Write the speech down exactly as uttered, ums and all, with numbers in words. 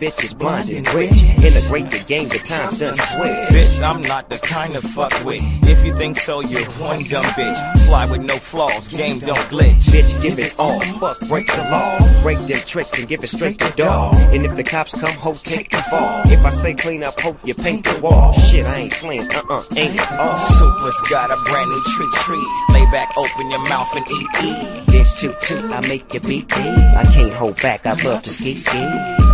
bitches blind and rich. Integrate the game, the time's done switch. Bitch, I'm not the kind of fuck with. If you think so, you're one dumb bitch. Fly with no flaws, game don't glitch. Bitch, give it all, fuck, break the law. Break them tricks and give it straight to dog. And if the cops come, ho, take the fall. If I say clean up, hope you paint the wall. Shit, I ain't playing, uh-uh, ain't it all. Super's got a brand new treat treat. Lay back, open your mouth and eat eat. This toot toot, I make you beat me. I can't hold back, I love to ski ski.